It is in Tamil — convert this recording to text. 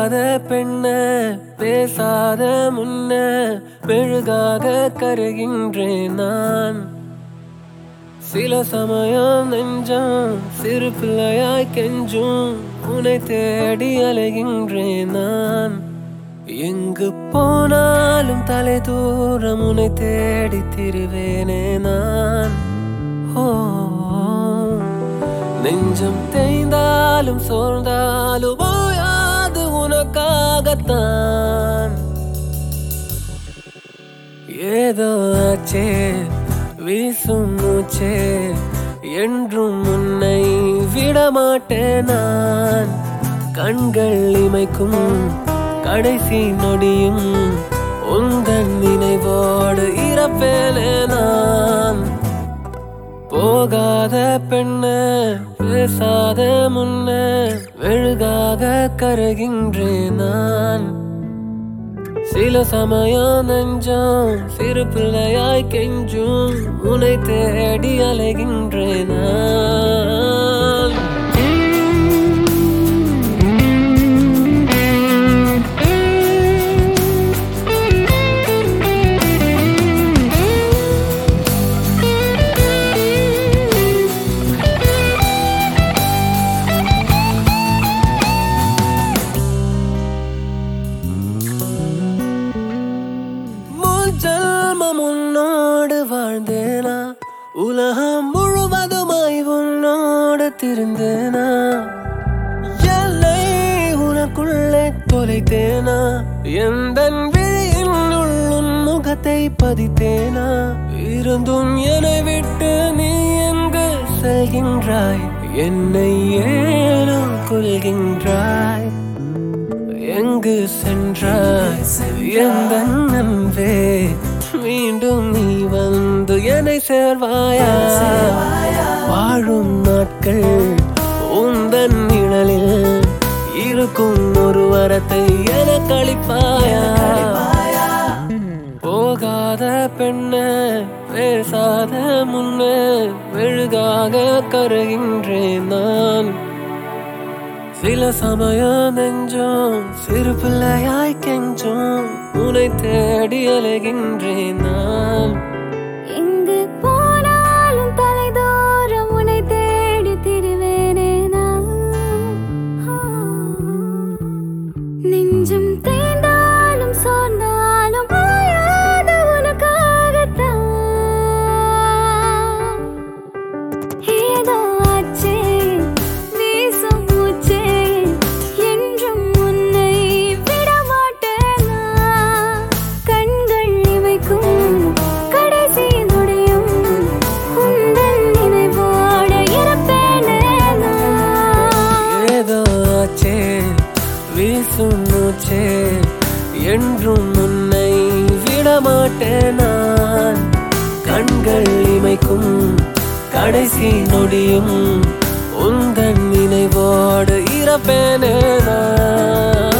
போகாத பெண்ண பேசாத முன்ன மெழுகாக கருகின்றேன் நான். சில சமயம் நெஞ்சம் சிறு பிள்ளையாய் கெஞ்சும் உன்னை தேடி அலைகின்றேன் நான். எங்கு போனாலும் தலை தூரம் உன்னை தேடி திரிவேனே நான். நெஞ்சம் தேய்ந்தாலும் சோர்ந்தாலும் ஓயாது உனக்காகத்தான். ஏதோ ஆச்சே வீசும் மூச்சே என்றும் உன்னை விடமாட்டேன் நான். கண்கள் இமைக்கும் கடைசி நொடியும் உந்தன் நினைவோடு இறப்பேனே நான். போகாத பெண்ண பேசாத முன்ன மெழுகாக கருகின்றேன் நான். சில சமயம் நெஞ்சம் சிறு பிள்ளையாய் கெஞ்சும் உன்னை தேடி அலைகின்றேன் நான். ஜன்மம் உன்னோடு வாழ்ந்தேனா, உலகம் முழுவதுமாய் உன்னோடு திருந்தேனா, எல்லை உனக்குள்ளே தொலைத்தேனா, எந்தன் விழியின் உள்ளும் முகத்தை பதித்தேனா, இருந்தும் என்னை விட்டு நீ எங்கு செல்கின்றாய், என்னை ஏனோ கொள்கின்றாய், எங்கு சென்றாய் எந்த நம்பே, மீண்டும் நீ வந்து என்னை சேர்வாயா, வாழும் நாட்கள் உந்தன் நிழலில் இருக்கும் ஒரு வரத்தை எனக்கு அளிப்பாயா. போகாத பெண்ண பேசாத முன்ன மெழுகாக கருகின்றேன் நான். சில சமயம் நெஞ்சம் சிறு பிள்ளையாய் கெஞ்சும் உன்னை தேடி அலைகின்றேன் நான். எங்கு போனாலும் தலைதோறும் உன்னை தேடி திரிவேனே நான். நெஞ்சம் தேய்ந்தாலும் சோர்ந்தாலும் ஓயாது உனக்காகத்தான். ஏதோ ஆச்சே வீசும் மூச்சே என்றும் உன்னை விடமாட்டேன் நான். கண்கள் இமைக்கும் கடைசி நொடியும் உந்தன் நினைவோடு இருப்பேனே நான். ஏதோ ஆச்சே வீசும் மூச்சே என்றும் உன்னை விடமாட்டேன் நான். கண்கள் இமைக்கும் கடைசி நொடியும் உந்தன் நினைவோடு இறப்பேனே நான்.